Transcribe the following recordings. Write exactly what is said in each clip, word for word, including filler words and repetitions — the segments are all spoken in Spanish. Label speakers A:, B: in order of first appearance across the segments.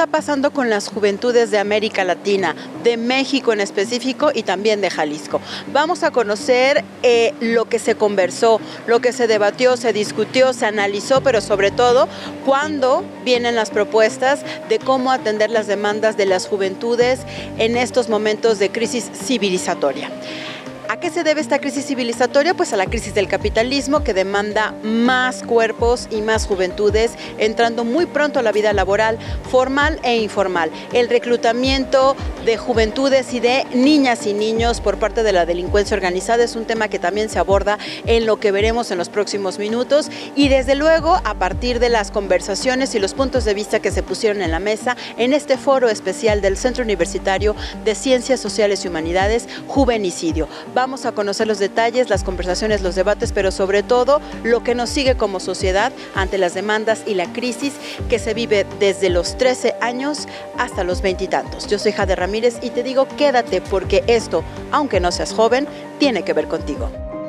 A: está pasando con las juventudes de América Latina, de México en específico y también de Jalisco. Vamos a conocer eh, lo que se conversó, lo que se debatió, se discutió, se analizó, pero sobre todo, cuándo vienen las propuestas de cómo atender las demandas de las juventudes en estos momentos de crisis civilizatoria. ¿A qué se debe esta crisis civilizatoria? Pues a la crisis del capitalismo, que demanda más cuerpos y más juventudes entrando muy pronto a la vida laboral, formal e informal. El reclutamiento de juventudes y de niñas y niños por parte de la delincuencia organizada es un tema que también se aborda en lo que veremos en los próximos minutos, y desde luego a partir de las conversaciones y los puntos de vista que se pusieron en la mesa en este foro especial del Centro Universitario de Ciencias Sociales y Humanidades, Juvenicidio. Vamos a conocer los detalles, las conversaciones, los debates, pero sobre todo lo que nos sigue como sociedad ante las demandas y la crisis que se vive desde los trece años hasta los veintitantos. Yo soy Jade Ramírez y te digo, quédate, porque esto, aunque no seas joven, tiene que ver contigo.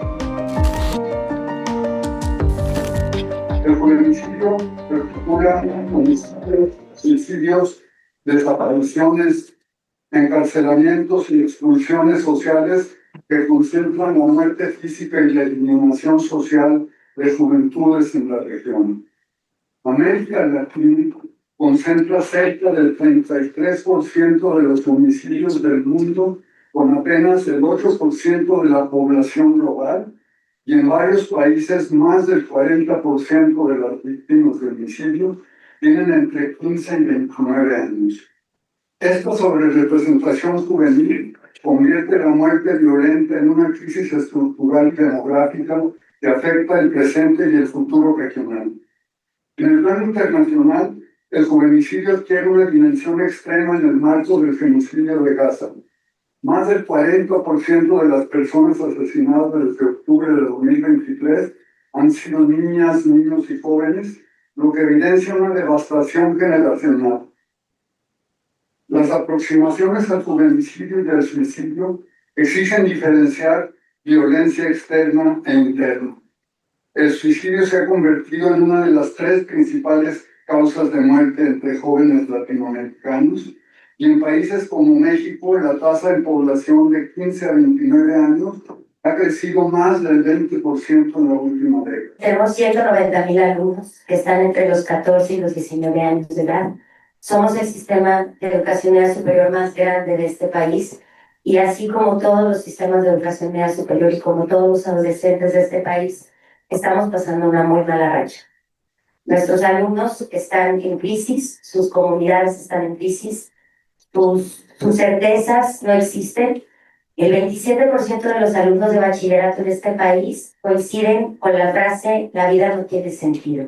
B: El juvenicidio recupera homicidios, suicidios, desapariciones, encarcelamientos y expulsiones sociales que concentran la muerte física y la eliminación social de juventudes en la región. América Latina concentra cerca del treinta y tres por ciento de los homicidios del mundo, con apenas el ocho por ciento de la población global, y en varios países más del cuarenta por ciento de las víctimas de homicidio tienen entre quince y veintinueve años. Esta sobrerepresentación juvenil convierte la muerte violenta en una crisis estructural y demográfica que afecta el presente y el futuro regional. En el plano internacional, el juvenicidio adquiere una dimensión extrema en el marco del genocidio de Gaza. Más del cuarenta por ciento de las personas asesinadas desde octubre de dos mil veintitrés han sido niñas, niños y jóvenes, lo que evidencia una devastación generacional. Las aproximaciones al juvenicidio y al suicidio exigen diferenciar violencia externa e interna. El suicidio se ha convertido en una de las tres principales causas de muerte entre jóvenes latinoamericanos, y en países como México la tasa en población de quince a veintinueve años ha crecido más del veinte por ciento en la última década.
C: Tenemos ciento noventa mil alumnos que están entre los catorce y los diecinueve años de edad. Somos el sistema de educación media superior más grande de este país, y así como todos los sistemas de educación media superior y como todos los adolescentes de este país, estamos pasando una muy mala racha. Nuestros alumnos están en crisis, sus comunidades están en crisis, sus, sus certezas no existen. El veintisiete por ciento de los alumnos de bachillerato en este país coinciden con la frase «la vida no tiene sentido».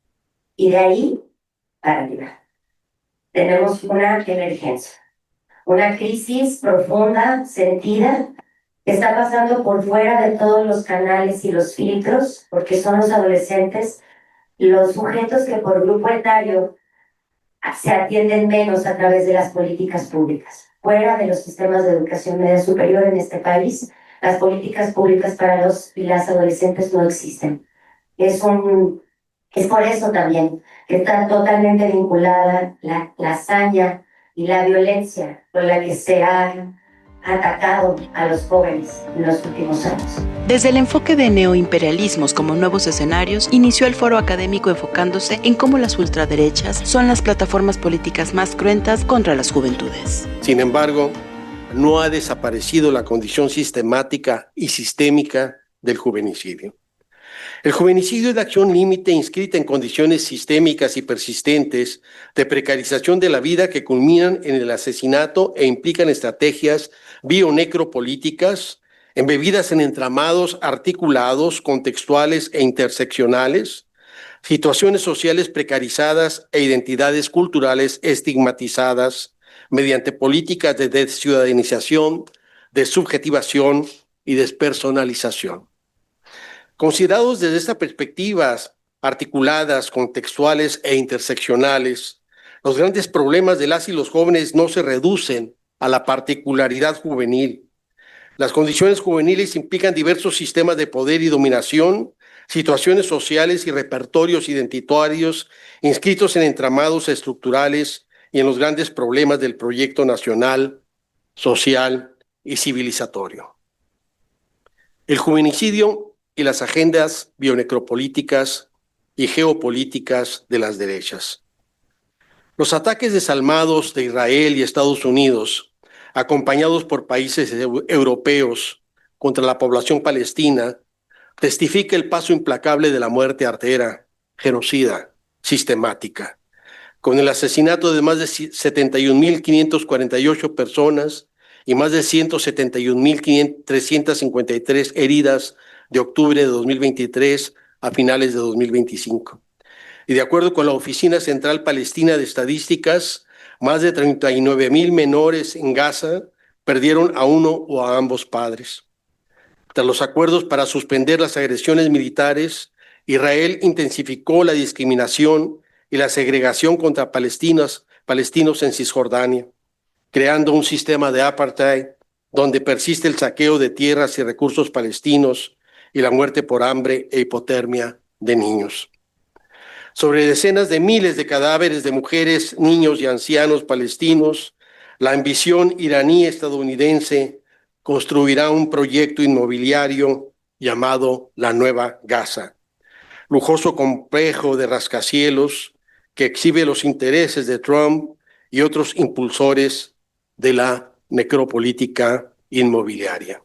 C: Y de ahí para arriba tenemos una emergencia, una crisis profunda, sentida, que está pasando por fuera de todos los canales y los filtros, porque son los adolescentes los sujetos que por grupo etario se atienden menos a través de las políticas públicas. Fuera de los sistemas de educación media superior en este país, las políticas públicas para los y las adolescentes no existen. Es un... Es por eso también que está totalmente vinculada la, la hazaña y la violencia con la que se ha atacado a los jóvenes en los últimos años.
A: Desde el enfoque de neoimperialismos como nuevos escenarios, inició el foro académico enfocándose en cómo las ultraderechas son las plataformas políticas más cruentas contra las juventudes.
D: Sin embargo, no ha desaparecido la condición sistemática y sistémica del juvenicidio. El juvenicidio es la acción límite inscrita en condiciones sistémicas y persistentes de precarización de la vida que culminan en el asesinato e implican estrategias bionecropolíticas embebidas en entramados articulados, contextuales e interseccionales, situaciones sociales precarizadas e identidades culturales estigmatizadas mediante políticas de desciudadanización, desubjetivación y despersonalización. Considerados desde estas perspectivas articuladas, contextuales e interseccionales, los grandes problemas de las y los jóvenes no se reducen a la particularidad juvenil. Las condiciones juveniles implican diversos sistemas de poder y dominación, situaciones sociales y repertorios identitarios inscritos en entramados estructurales y en los grandes problemas del proyecto nacional, social y civilizatorio. El juvenicidio y las agendas bionecropolíticas y geopolíticas de las derechas. Los ataques desalmados de Israel y Estados Unidos, acompañados por países europeos contra la población palestina, testifica el paso implacable de la muerte artera, genocida, sistemática, con el asesinato de más de setenta y un mil quinientas cuarenta y ocho personas y más de ciento setenta y un mil trescientas cincuenta y tres heridas de octubre de dos mil veintitrés a finales de dos mil veinticinco. Y de acuerdo con la Oficina Central Palestina de Estadísticas, más de treinta y nueve mil menores en Gaza perdieron a uno o a ambos padres. Tras los acuerdos para suspender las agresiones militares, Israel intensificó la discriminación y la segregación contra palestinos, palestinos en Cisjordania, creando un sistema de apartheid donde persiste el saqueo de tierras y recursos palestinos y la muerte por hambre e hipotermia de niños. Sobre decenas de miles de cadáveres de mujeres, niños y ancianos palestinos, la ambición iraní-estadounidense construirá un proyecto inmobiliario llamado la Nueva Gaza, lujoso complejo de rascacielos que exhibe los intereses de Trump y otros impulsores de la necropolítica inmobiliaria.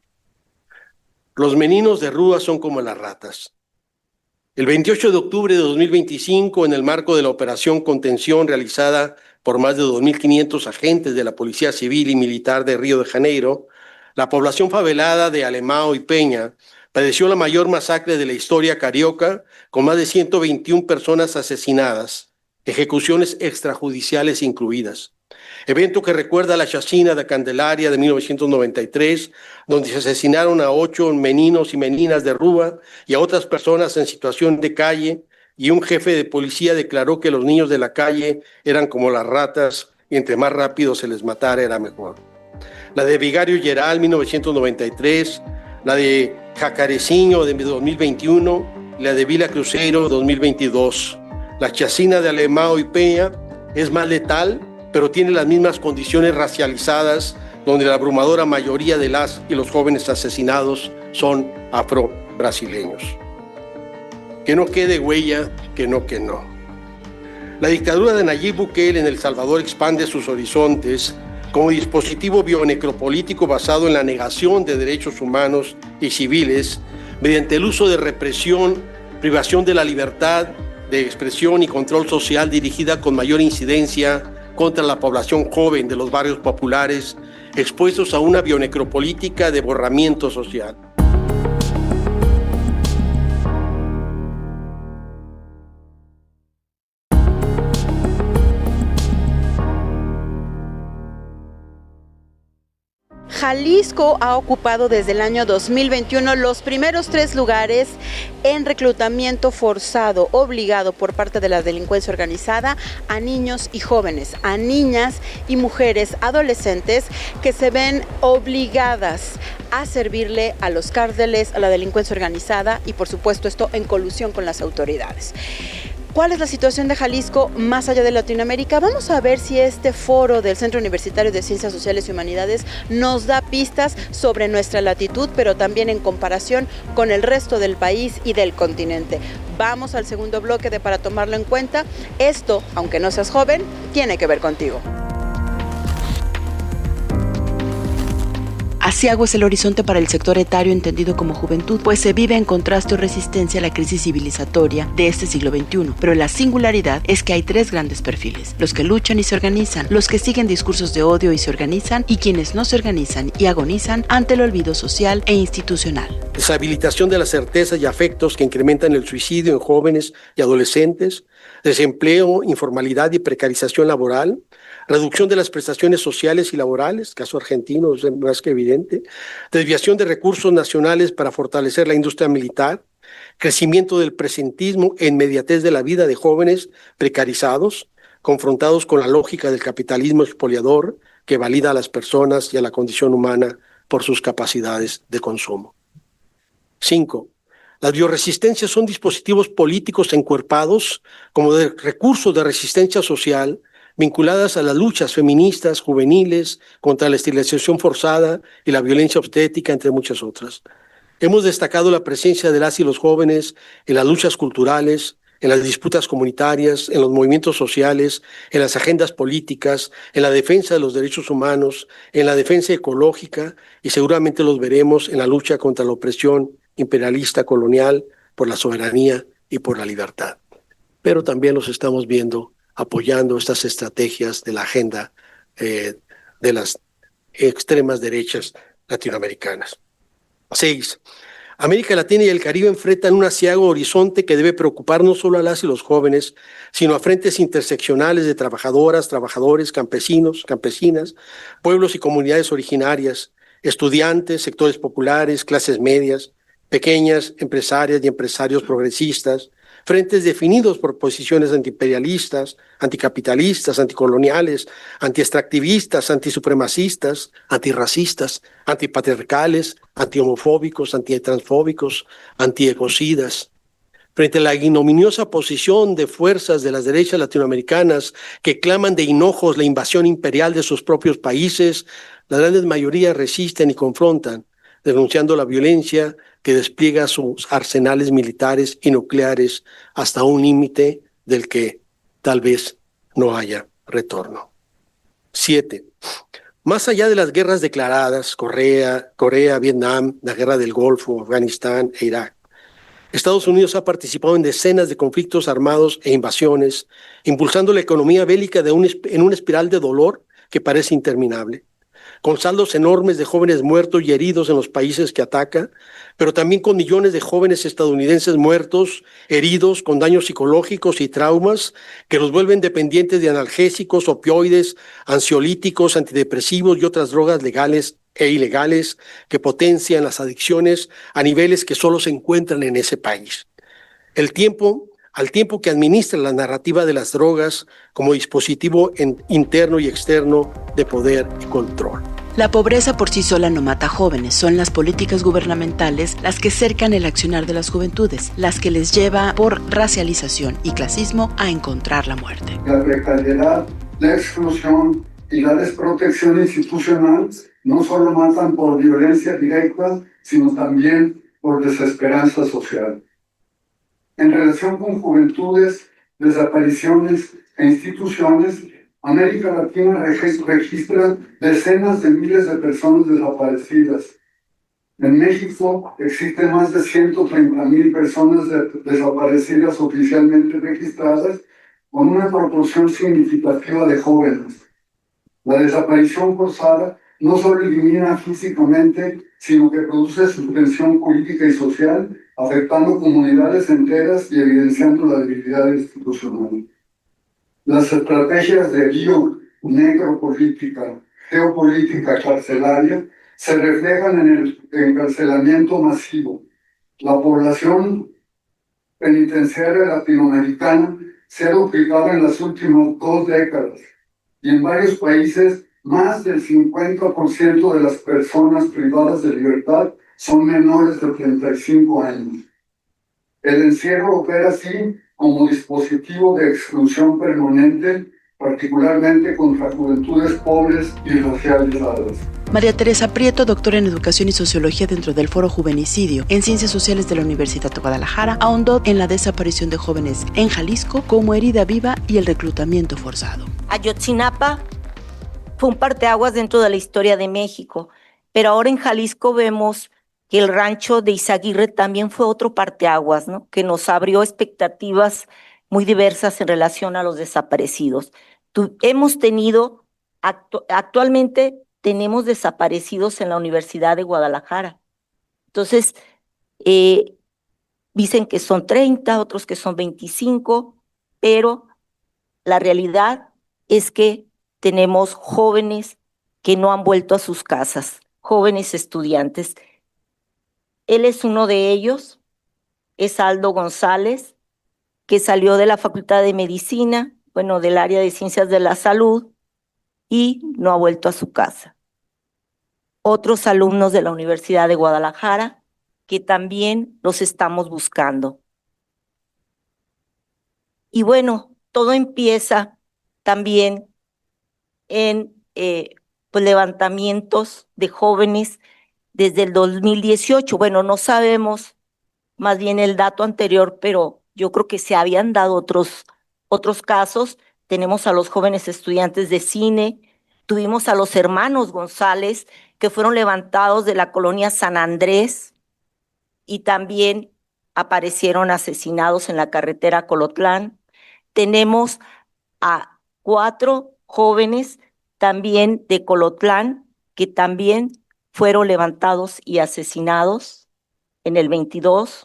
D: Los meninos de Rúa son como las ratas. El veintiocho de octubre de dos mil veinticinco, en el marco de la operación contención realizada por más de dos mil quinientos agentes de la Policía Civil y Militar de Río de Janeiro, la población favelada de Alemão y Peña padeció la mayor masacre de la historia carioca, con más de ciento veintiuna personas asesinadas, ejecuciones extrajudiciales incluidas. Evento que recuerda la chacina de Candelaria de mil novecientos noventa y tres, donde se asesinaron a ocho meninos y meninas de Rúa y a otras personas en situación de calle, y un jefe de policía declaró que los niños de la calle eran como las ratas y entre más rápido se les matara era mejor. La de Vigario Geral, mil novecientos noventa y tres, la de Jacareciño de dos mil veintiuno, la de Vila Cruzeiro dos mil veintidós. La chacina de Alemão y Peña es más letal, pero tiene las mismas condiciones racializadas, donde la abrumadora mayoría de las y los jóvenes asesinados son afro-brasileños. Que no quede huella, que no, que no. La dictadura de Nayib Bukele en El Salvador expande sus horizontes como dispositivo bionecropolítico basado en la negación de derechos humanos y civiles mediante el uso de represión, privación de la libertad de expresión y control social dirigida con mayor incidencia contra la población joven de los barrios populares, expuestos a una bionecropolítica de borramiento social.
A: Jalisco ha ocupado desde el año dos mil veintiuno los primeros tres lugares en reclutamiento forzado, obligado por parte de la delincuencia organizada a niños y jóvenes, a niñas y mujeres adolescentes que se ven obligadas a servirle a los cárteles, a la delincuencia organizada y por supuesto esto en colusión con las autoridades. ¿Cuál es la situación de Jalisco más allá de Latinoamérica? Vamos a ver si este foro del Centro Universitario de Ciencias Sociales y Humanidades nos da pistas sobre nuestra latitud, pero también en comparación con el resto del país y del continente. Vamos al segundo bloque de Para Tomarlo en Cuenta. Esto, aunque no seas joven, tiene que ver contigo. Aciago es el horizonte para el sector etario entendido como juventud, pues se vive en contraste o resistencia a la crisis civilizatoria de este siglo veintiuno. Pero la singularidad es que hay tres grandes perfiles: los que luchan y se organizan, los que siguen discursos de odio y se organizan, y quienes no se organizan y agonizan ante el olvido social e institucional.
D: Deshabilitación de las certezas y afectos que incrementan el suicidio en jóvenes y adolescentes, desempleo, informalidad y precarización laboral, reducción de las prestaciones sociales y laborales, caso argentino es más que evidente, desviación de recursos nacionales para fortalecer la industria militar, crecimiento del presentismo e inmediatez de la vida de jóvenes precarizados, confrontados con la lógica del capitalismo expoliador que valida a las personas y a la condición humana por sus capacidades de consumo. Cinco. Las bioresistencias son dispositivos políticos encuerpados como de recursos de resistencia social vinculadas a las luchas feministas, juveniles, contra la esterilización forzada y la violencia obstétrica, entre muchas otras. Hemos destacado la presencia de las y los jóvenes en las luchas culturales, en las disputas comunitarias, en los movimientos sociales, en las agendas políticas, en la defensa de los derechos humanos, en la defensa ecológica, y seguramente los veremos en la lucha contra la opresión imperialista colonial, por la soberanía y por la libertad. Pero también los estamos viendo apoyando estas estrategias de la agenda eh, de las extremas derechas latinoamericanas. Seis. América Latina y el Caribe enfrentan un aciago horizonte que debe preocupar no solo a las y los jóvenes, sino a frentes interseccionales de trabajadoras, trabajadores, campesinos, campesinas, pueblos y comunidades originarias, estudiantes, sectores populares, clases medias, pequeñas empresarias y empresarios progresistas, frentes definidos por posiciones antiimperialistas, anticapitalistas, anticoloniales, antiextractivistas, antisupremacistas, antirracistas, antipatriarcales, antihomofóbicos, antitransfóbicos, antiecocidas. Frente a la ignominiosa posición de fuerzas de las derechas latinoamericanas que claman de hinojos la invasión imperial de sus propios países, las grandes mayorías resisten y confrontan, denunciando la violencia que despliega sus arsenales militares y nucleares hasta un límite del que tal vez no haya retorno. Siete. Más allá de las guerras declaradas, Corea, Corea, Vietnam, la guerra del Golfo, Afganistán e Irak, Estados Unidos ha participado en decenas de conflictos armados e invasiones, impulsando la economía bélica de un, en una espiral de dolor que parece interminable, con saldos enormes de jóvenes muertos y heridos en los países que ataca, pero también con millones de jóvenes estadounidenses muertos, heridos, con daños psicológicos y traumas que los vuelven dependientes de analgésicos, opioides, ansiolíticos, antidepresivos y otras drogas legales e ilegales que potencian las adicciones a niveles que solo se encuentran en ese país. El tiempo, al tiempo que administra la narrativa de las drogas como dispositivo en, interno y externo de poder y control.
A: La pobreza por sí sola no mata jóvenes, son las políticas gubernamentales las que cercan el accionar de las juventudes, las que les lleva por racialización y clasismo a encontrar la muerte.
B: La precariedad, la exclusión y la desprotección institucional no solo matan por violencia directa, sino también por desesperanza social. En relación con juventudes, desapariciones e instituciones, América Latina registra decenas de miles de personas desaparecidas. En México existen más de ciento treinta mil personas de, desaparecidas oficialmente registradas, con una proporción significativa de jóvenes. La desaparición forzada no solo elimina físicamente, sino que produce suspensión política y social, afectando comunidades enteras y evidenciando la debilidad institucional. Las estrategias de bio-necropolítica, geopolítica carcelaria se reflejan en el encarcelamiento masivo. La población penitenciaria latinoamericana se ha duplicado en las últimas dos décadas y en varios países más del cincuenta por ciento de las personas privadas de libertad son menores de treinta y cinco años. El encierro opera así como dispositivo de exclusión permanente, particularmente contra juventudes pobres y racializadas.
A: María Teresa Prieto, doctora en Educación y Sociología dentro del Foro Juvenicidio en Ciencias Sociales de la Universidad de Guadalajara, ahondó en la desaparición de jóvenes en Jalisco como herida viva y el reclutamiento forzado.
E: Ayotzinapa fue un parteaguas dentro de la historia de México, pero ahora en Jalisco vemos que el rancho de Izaguirre también fue otro parteaguas, ¿no? Que nos abrió expectativas muy diversas en relación a los desaparecidos. Tu, hemos tenido, actu, actualmente tenemos desaparecidos en la Universidad de Guadalajara. Entonces, eh, dicen que son treinta, otros que son veinticinco, pero la realidad es que tenemos jóvenes que no han vuelto a sus casas, jóvenes estudiantes. Él es uno de ellos, es Aldo González, que salió de la Facultad de Medicina, bueno, del área de Ciencias de la Salud, y no ha vuelto a su casa. Otros alumnos de la Universidad de Guadalajara, que también los estamos buscando. Y bueno, todo empieza también en eh, pues, levantamientos de jóvenes desde el dos mil dieciocho. Bueno, no sabemos más bien el dato anterior, pero yo creo que se habían dado otros, otros casos. Tenemos a los jóvenes estudiantes de cine, tuvimos a los hermanos González, que fueron levantados de la colonia San Andrés y también aparecieron asesinados en la carretera Colotlán. Tenemos a cuatro jóvenes también de Colotlán que también fueron levantados y asesinados en el veintidós.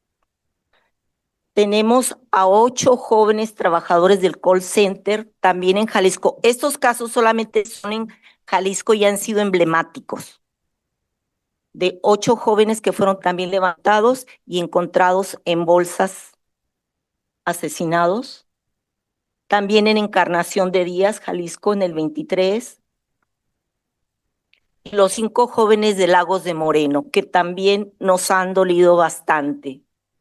E: Tenemos a ocho jóvenes trabajadores del call center también en Jalisco. Estos casos solamente son en Jalisco y han sido emblemáticos, de ocho jóvenes que fueron también levantados y encontrados en bolsas asesinados. También en Encarnación de Díaz, Jalisco, en el veintitrés. Y los cinco jóvenes de Lagos de Moreno, que también nos han dolido bastante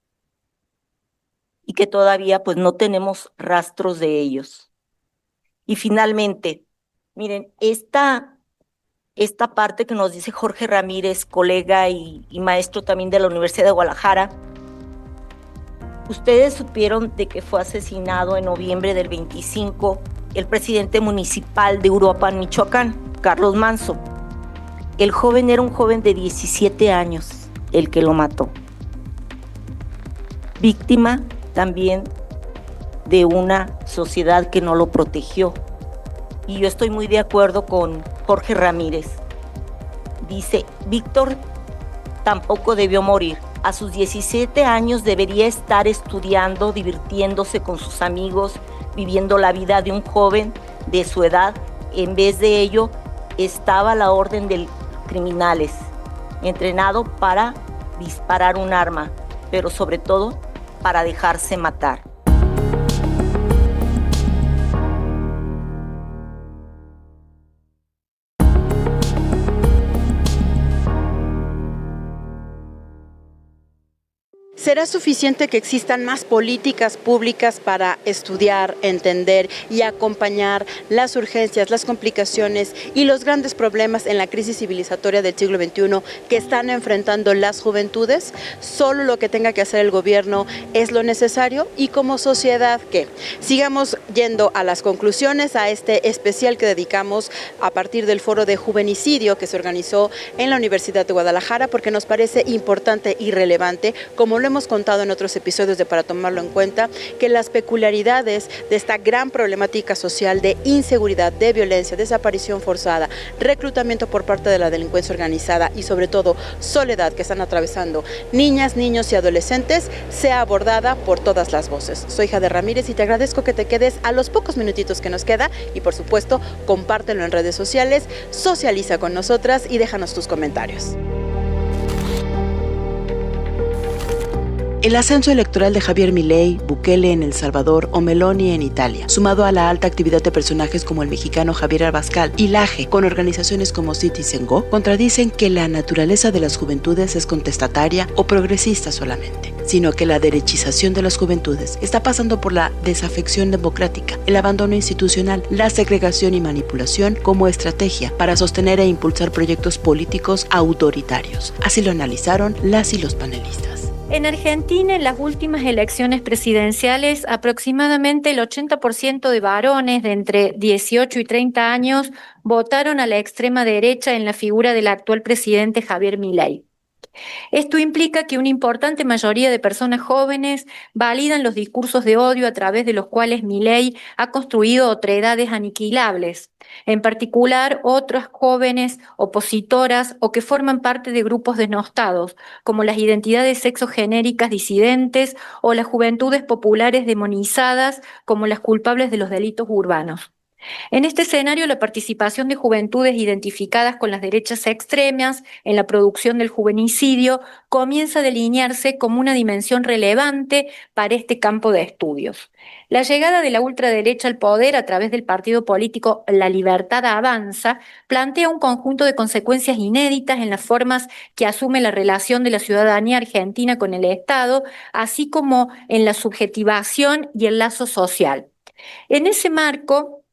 E: y que todavía pues no tenemos rastros de ellos. Y finalmente, miren, esta, esta parte que nos dice Jorge Ramírez, colega y, y maestro también de la Universidad de Guadalajara, ustedes supieron de que fue asesinado en noviembre del veinticinco el presidente municipal de Uruapan, Michoacán, Carlos Manso. El joven era un joven de diecisiete años, el que lo mató. Víctima también de una sociedad que no lo protegió. Y yo estoy muy de acuerdo con Jorge Ramírez. Dice, Víctor tampoco debió morir. A sus diecisiete años debería estar estudiando, divirtiéndose con sus amigos, viviendo la vida de un joven de su edad. En vez de ello, estaba a la orden de criminales, entrenado para disparar un arma, pero sobre todo para dejarse matar.
A: ¿Será suficiente que existan más políticas públicas para estudiar, entender y acompañar las urgencias, las complicaciones y los grandes problemas en la crisis civilizatoria del siglo veintiuno que están enfrentando las juventudes? Solo lo que tenga que hacer el gobierno es lo necesario, y como sociedad, ¿qué? Sigamos yendo a las conclusiones, a este especial que dedicamos a partir del foro de juvenicidio que se organizó en la Universidad de Guadalajara, porque nos parece importante y relevante, como lo hemos contado en otros episodios de Para Tomarlo en Cuenta, que las peculiaridades de esta gran problemática social de inseguridad, de violencia, desaparición forzada, reclutamiento por parte de la delincuencia organizada y sobre todo soledad que están atravesando niñas, niños y adolescentes sea abordada por todas las voces. Soy Jade Ramírez y te agradezco que te quedes a los pocos minutitos que nos queda y por supuesto compártelo en redes sociales, socializa con nosotras y déjanos tus comentarios. El ascenso electoral de Javier Milei, Bukele en El Salvador o Meloni en Italia, sumado a la alta actividad de personajes como el mexicano Javier Abascal y Laje, con organizaciones como Citizen Go, contradicen que la naturaleza de las juventudes es contestataria o progresista solamente, sino que la derechización de las juventudes está pasando por la desafección democrática, el abandono institucional, la segregación y manipulación como estrategia para sostener e impulsar proyectos políticos autoritarios. Así lo analizaron las y los panelistas.
F: En Argentina, en las últimas elecciones presidenciales, aproximadamente el ochenta por ciento de varones de entre dieciocho y treinta años votaron a la extrema derecha en la figura del actual presidente Javier Milei. Esto implica que una importante mayoría de personas jóvenes validan los discursos de odio a través de los cuales Milei ha construido otredades aniquilables, en particular otras jóvenes opositoras o que forman parte de grupos denostados, como las identidades sexogenéricas disidentes o las juventudes populares demonizadas como las culpables de los delitos urbanos. En este escenario, la participación de juventudes identificadas con las derechas extremas en la producción del juvenicidio comienza a delinearse como una dimensión relevante para este campo de estudios. La llegada de la ultraderecha al poder a través del partido político La Libertad Avanza plantea un conjunto de consecuencias inéditas en las formas que asume la relación de la ciudadanía argentina con el Estado, así como en la subjetivación y el lazo social. En ese marco,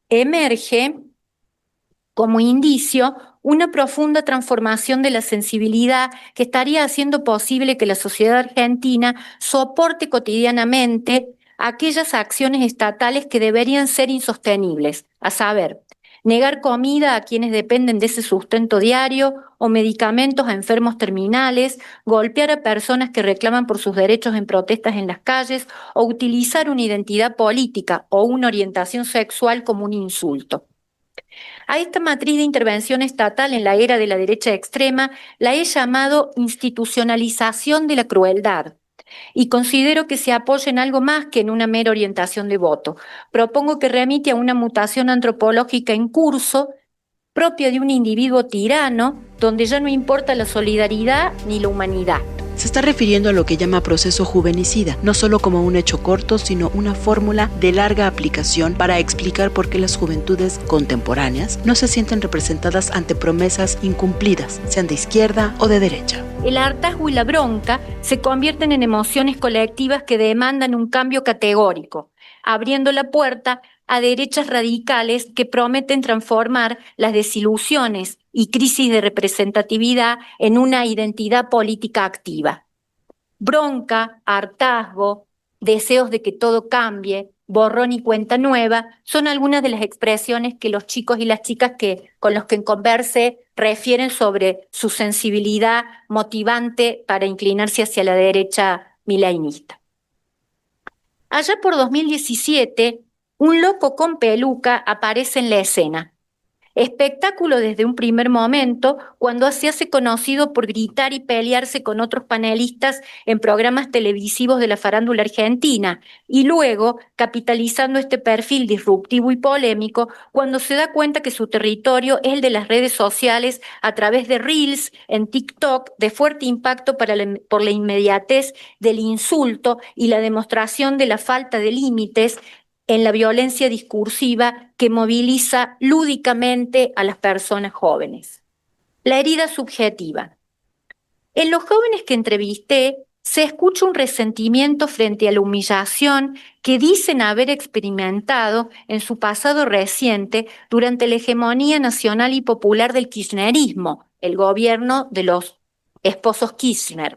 F: emerge como indicio una profunda transformación de la sensibilidad que estaría haciendo posible que la sociedad argentina soporte cotidianamente aquellas acciones estatales que deberían ser insostenibles, a saber, negar comida a quienes dependen de ese sustento diario o medicamentos a enfermos terminales, golpear a personas que reclaman por sus derechos en protestas en las calles o utilizar una identidad política o una orientación sexual como un insulto. A esta matriz de intervención estatal en la era de la derecha extrema la he llamado institucionalización de la crueldad. Y considero que se apoya en algo más que en una mera orientación de voto. Propongo que remite a una mutación antropológica en curso, propia de un individuo tirano, donde ya no importa la solidaridad ni la humanidad.
A: Se está refiriendo a lo que llama proceso juvenicida, no solo como un hecho corto, sino una fórmula de larga aplicación para explicar por qué las juventudes contemporáneas no se sienten representadas ante promesas incumplidas, sean de izquierda o de derecha.
F: El hartazgo y la bronca se convierten en emociones colectivas que demandan un cambio categórico, abriendo la puerta a derechas radicales que prometen transformar las desilusiones y crisis de representatividad en una identidad política activa. Bronca, hartazgo, deseos de que todo cambie, borrón y cuenta nueva, son algunas de las expresiones que los chicos y las chicas que, con los que conversé refieren sobre su sensibilidad motivante para inclinarse hacia la derecha mileynista. Allá por dos mil diecisiete, un loco con peluca aparece en la escena. Espectáculo desde un primer momento, cuando se hace conocido por gritar y pelearse con otros panelistas en programas televisivos de la farándula argentina, y luego capitalizando este perfil disruptivo y polémico cuando se da cuenta que su territorio es el de las redes sociales a través de Reels en TikTok, de fuerte impacto para la, por la inmediatez del insulto y la demostración de la falta de límites en la violencia discursiva que moviliza lúdicamente a las personas jóvenes. La herida subjetiva. En los jóvenes que entrevisté se escucha un resentimiento frente a la humillación que dicen haber experimentado en su pasado reciente durante la hegemonía nacional y popular del kirchnerismo, el gobierno de los esposos Kirchner,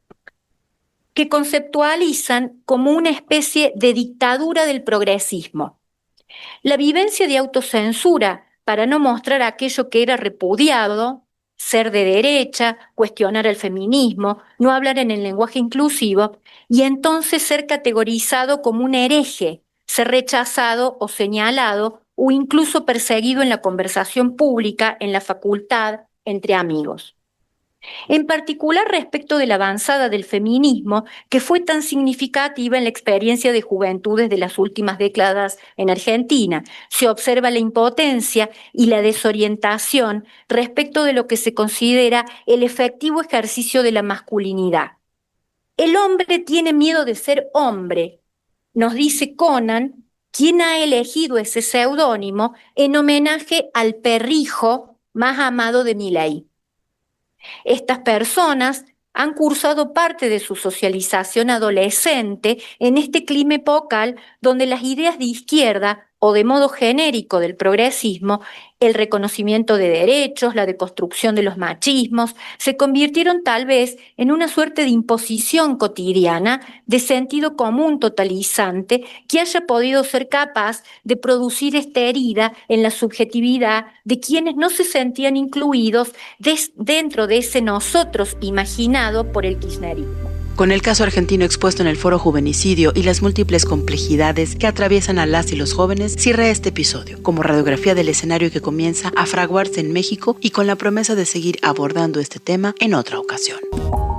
F: que conceptualizan como una especie de dictadura del progresismo. La vivencia de autocensura para no mostrar aquello que era repudiado, ser de derecha, cuestionar el feminismo, no hablar en el lenguaje inclusivo, y entonces ser categorizado como un hereje, ser rechazado o señalado o incluso perseguido en la conversación pública, en la facultad, entre amigos. En particular respecto de la avanzada del feminismo, que fue tan significativa en la experiencia de juventudes de las últimas décadas en Argentina, se observa la impotencia y la desorientación respecto de lo que se considera el efectivo ejercicio de la masculinidad. El hombre tiene miedo de ser hombre, nos dice Conan, quien ha elegido ese seudónimo en homenaje al perrijo más amado de Milei. Estas personas han cursado parte de su socialización adolescente en este clima epocal donde las ideas de izquierda o de modo genérico del progresismo, el reconocimiento de derechos, la deconstrucción de los machismos, se convirtieron tal vez en una suerte de imposición cotidiana de sentido común totalizante que haya podido ser capaz de producir esta herida en la subjetividad de quienes no se sentían incluidos des- dentro de ese nosotros imaginado por el kirchnerismo.
A: Con el caso argentino expuesto en el Foro Juvenicidio y las múltiples complejidades que atraviesan a las y los jóvenes, cierra este episodio, como radiografía del escenario que comienza a fraguarse en México y con la promesa de seguir abordando este tema en otra ocasión.